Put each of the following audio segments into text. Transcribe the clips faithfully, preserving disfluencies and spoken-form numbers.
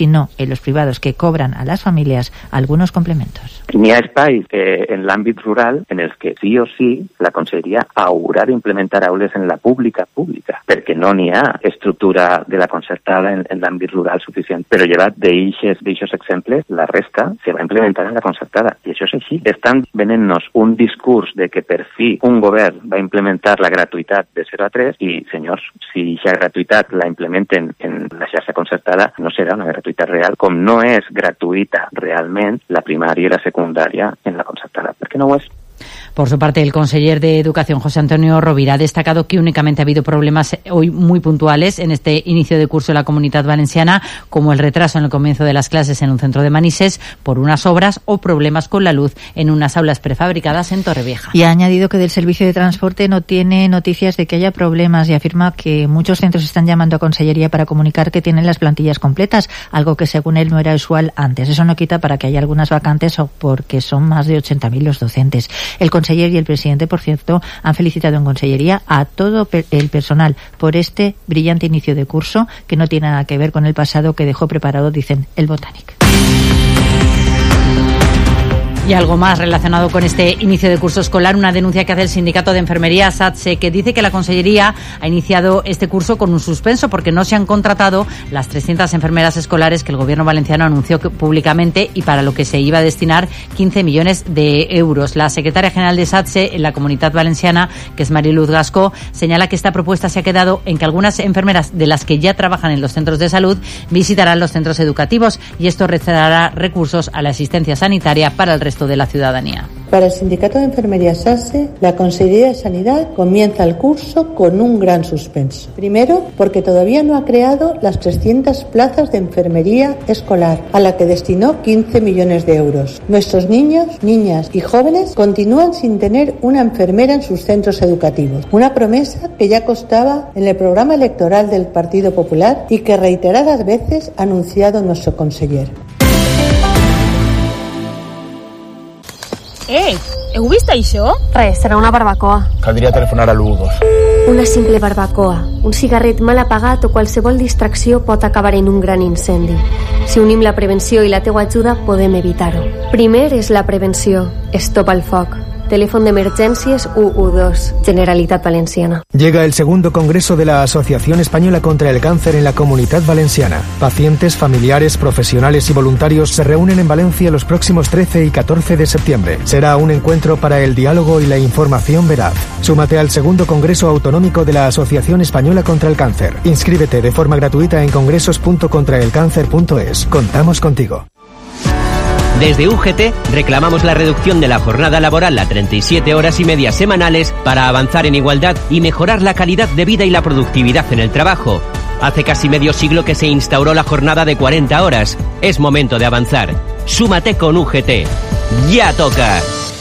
sino en los privados que cobran a las famílias algunos complementos. N'hi ha espais eh, en l'àmbit rural en els que sí o sí la Conselleria haurà d'implementar aules en la pública pública, perquè no n'hi ha estructura de la concertada en, en l'àmbit rural suficient. Però llevat d'eixos exemples, la resta se va implementar en la concertada. I això és així. Estan venent-nos un discurs de que per fi un govern va implementar la gratuïtat de zero a tres i, senyors, si aquesta gratuïtat la implementen en la xarxa concertada, no serà una gratuïtat real, com no és gratuïta realment la primària i la secundària en la concertada, perquè no ho és. Por su parte, el conseller de Educación, José Antonio Rovira, ha destacado que únicamente ha habido problemas hoy muy puntuales en este inicio de curso de la Comunitat Valenciana, como el retraso en el comienzo de las clases en un centro de Manises por unas obras o problemas con la luz en unas aulas prefabricadas en Torrevieja. Y ha añadido que del servicio de transporte no tiene noticias de que haya problemas y afirma que muchos centros están llamando a Consellería para comunicar que tienen las plantillas completas, algo que según él no era usual antes. Eso no quita para que haya algunas vacantes o porque son más de ochenta mil los docentes. El conseller y el presidente, por cierto, han felicitado en Consellería a todo el personal por este brillante inicio de curso que no tiene nada que ver con el pasado que dejó preparado, dicen, el Botànic. Y algo más relacionado con este inicio de curso escolar, una denuncia que hace el sindicato de enfermería SATSE, que dice que la Consellería ha iniciado este curso con un suspenso porque no se han contratado las trescientas enfermeras escolares que el gobierno valenciano anunció que, públicamente, y para lo que se iba a destinar quince millones de euros. La secretaria general de SATSE en la Comunitat Valenciana, que es Mariluz Gascó, señala que esta propuesta se ha quedado en que algunas enfermeras de las que ya trabajan en los centros de salud visitarán los centros educativos y esto reservará recursos a la asistencia sanitaria para el resto de la ciudadanía. Para el Sindicato de Enfermería SATSE, la Consellería de Sanidad comienza el curso con un gran suspenso. Primero, porque todavía no ha creado las trescientas plazas de enfermería escolar, a la que destinó quince millones de euros. Nuestros niños, niñas y jóvenes continúan sin tener una enfermera en sus centros educativos. Una promesa que ya constaba en el programa electoral del Partido Popular y que reiteradas veces ha anunciado nuestro conseller. Eh, heu vist això? Res, serà una barbacoa. Caldria telefonar a l'u dos. Una simple barbacoa, un cigarret mal apagat o qualsevol distracció pot acabar en un gran incendi. Si unim la prevenció i la teua ajuda, podem evitar-ho. Primer és la prevenció. Stop al foc. Teléfono de emergencias U U dos, Generalitat Valenciana. Llega el segundo congreso de la Asociación Española contra el Cáncer en la Comunidad Valenciana. Pacientes, familiares, profesionales y voluntarios se reúnen en Valencia los próximos trece y catorce de septiembre. Será un encuentro para el diálogo y la información veraz. Súmate al segundo congreso autonómico de la Asociación Española contra el Cáncer. Inscríbete de forma gratuita en congresos punto contraelcáncer punto es. Contamos contigo. Desde U G T reclamamos la reducción de la jornada laboral a treinta y siete horas y media semanales para avanzar en igualdad y mejorar la calidad de vida y la productividad en el trabajo. Hace casi medio siglo que se instauró la jornada de cuarenta horas. Es momento de avanzar. Súmate con U G T. ¡Ya toca!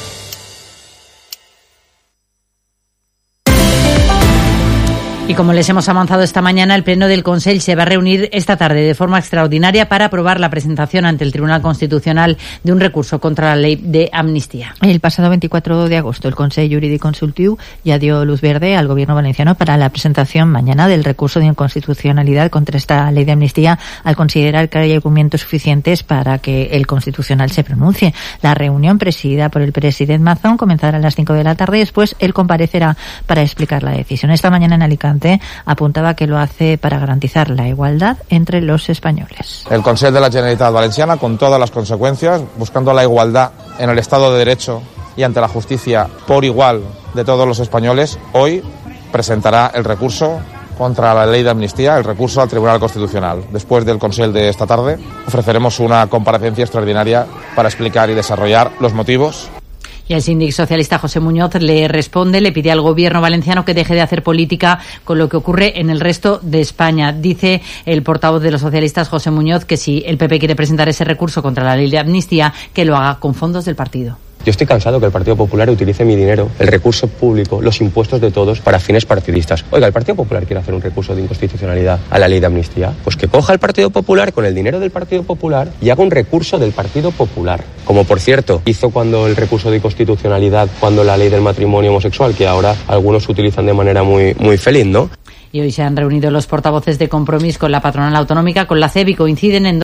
Y como les hemos avanzado esta mañana, el Pleno del Consell se va a reunir esta tarde de forma extraordinaria para aprobar la presentación ante el Tribunal Constitucional de un recurso contra la ley de amnistía. El pasado veinticuatro de agosto, el Consell Jurídic Consultiu ya dio luz verde al Gobierno valenciano para la presentación mañana del recurso de inconstitucionalidad contra esta ley de amnistía, al considerar que hay argumentos suficientes para que el Constitucional se pronuncie. La reunión, presidida por el presidente Mazón, comenzará a las cinco de la tarde y después él comparecerá para explicar la decisión. Esta mañana en Alicante apuntaba que lo hace para garantizar la igualdad entre los españoles. El Consell de la Generalitat Valenciana, con todas las consecuencias, buscando la igualdad en el Estado de Derecho y ante la justicia por igual de todos los españoles, hoy presentará el recurso contra la ley de amnistía, el recurso al Tribunal Constitucional. Después del Consell de esta tarde, ofreceremos una comparecencia extraordinaria para explicar y desarrollar los motivos. Y el síndic socialista José Muñoz le responde, le pide al gobierno valenciano que deje de hacer política con lo que ocurre en el resto de España. Dice el portavoz de los socialistas, José Muñoz, que si el P P quiere presentar ese recurso contra la ley de amnistía, que lo haga con fondos del partido. Yo estoy cansado que el Partido Popular utilice mi dinero, el recurso público, los impuestos de todos para fines partidistas. Oiga, ¿el Partido Popular quiere hacer un recurso de inconstitucionalidad a la ley de amnistía? Pues que coja el Partido Popular con el dinero del Partido Popular y haga un recurso del Partido Popular. Como, por cierto, hizo cuando el recurso de inconstitucionalidad, cuando la ley del matrimonio homosexual, que ahora algunos utilizan de manera muy, muy feliz, ¿no? Y hoy se han reunido los portavoces de Compromís con la patronal autonómica, con la C E B, y coinciden en